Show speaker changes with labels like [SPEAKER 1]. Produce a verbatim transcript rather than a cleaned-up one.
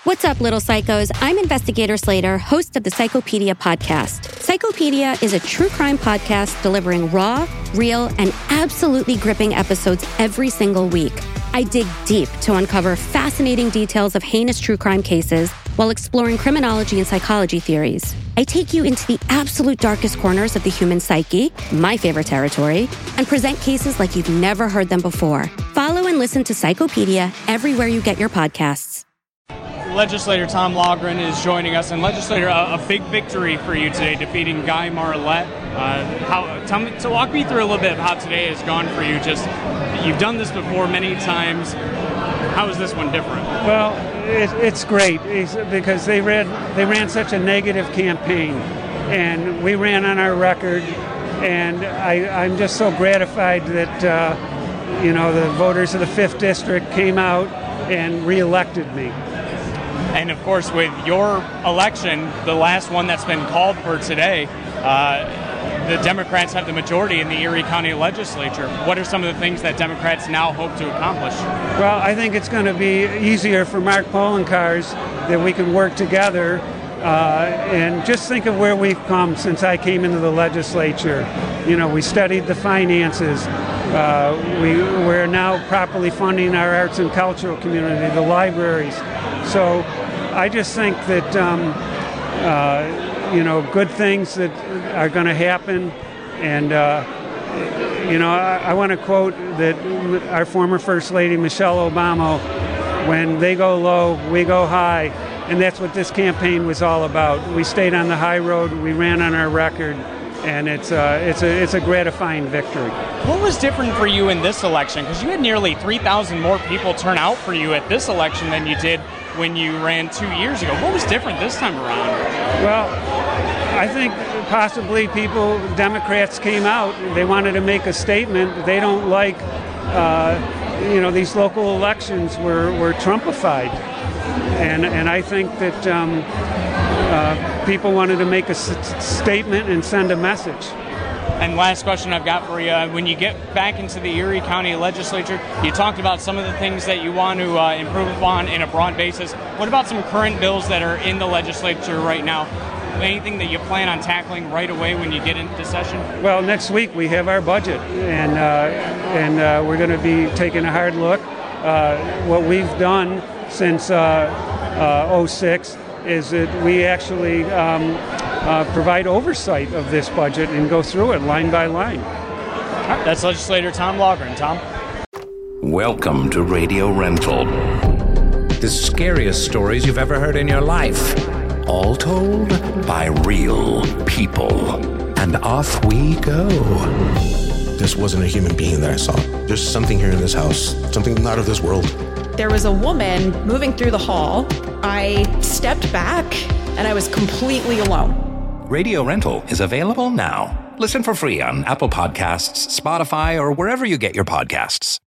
[SPEAKER 1] What's up, little psychos? I'm Investigator Slater, host of the Psychopedia podcast. Psychopedia is a true crime podcast delivering raw, real, and absolutely gripping episodes every single week. I dig deep to uncover fascinating details of heinous true crime cases while exploring criminology and psychology theories. I take you into the absolute darkest corners of the human psyche, my favorite territory, and present cases like you've never heard them before. Follow and listen to Psychopedia everywhere you get your podcasts.
[SPEAKER 2] Legislator Tom Logren is joining us, and Legislator, a, a big victory for you today, defeating Guy Marlett. Uh, how, tell me, to walk me through a little bit of how today has gone for you. Just you've done this before many times. How is this one different?
[SPEAKER 3] Well, it, it's great it's because they ran they ran such a negative campaign, and we ran on our record. And I, I'm just so gratified that uh, you know the voters of the fifth District came out and reelected me.
[SPEAKER 2] And of course, with your election, the last one that's been called for today, uh, the Democrats have the majority in the Erie County Legislature. What are some of the things that Democrats now hope to accomplish?
[SPEAKER 3] Well, I think it's going to be easier for Mark Poloncarz that we can work together. Uh, and just think of where we've come since I came into the legislature. You know, we studied the finances. Uh, we, we're now properly funding our arts and cultural community, the libraries. So I just think that, um, uh, you know, good things that are going to happen. And, uh, you know, I, I want to quote that our former First Lady, Michelle Obama, when they go low, we go high. And that's what this campaign was all about. We stayed on the high road. We ran on our record. And it's uh, it's a it's a gratifying victory.
[SPEAKER 2] What was different for you in this election? Because you had nearly three thousand more people turn out for you at this election than you did when you ran two years ago. What was different this time around?
[SPEAKER 3] Well, I think possibly people, Democrats came out. They wanted to make a statement. They don't like, uh, you know, these local elections were, were Trumpified. And, and I think that um, uh, people wanted to make a s- statement and send a message.
[SPEAKER 2] And last question I've got for you. When you get back into the Erie County Legislature, you talked about some of the things that you want to uh, improve upon in a broad basis. What about some current bills that are in the legislature right now? Anything that you plan on tackling right away when you get into session?
[SPEAKER 3] Well, next week we have our budget, and uh, and uh, we're going to be taking a hard look. Uh, what we've done since uh, uh, oh six is that we actually um, uh, provide oversight of this budget and go through it line by line.
[SPEAKER 2] All right, that's Legislator Tom Logren. Tom?
[SPEAKER 4] Welcome to Radio Rental.
[SPEAKER 5] The scariest stories you've ever heard in your life.
[SPEAKER 4] All told by real people.
[SPEAKER 5] And off we go.
[SPEAKER 6] This wasn't a human being that I saw. There's something here in this house, something not of this world.
[SPEAKER 7] There was a woman moving through the hall. I stepped back, and I was completely alone.
[SPEAKER 4] Radio Rental is available now. Listen for free on Apple Podcasts, Spotify, or wherever you get your podcasts.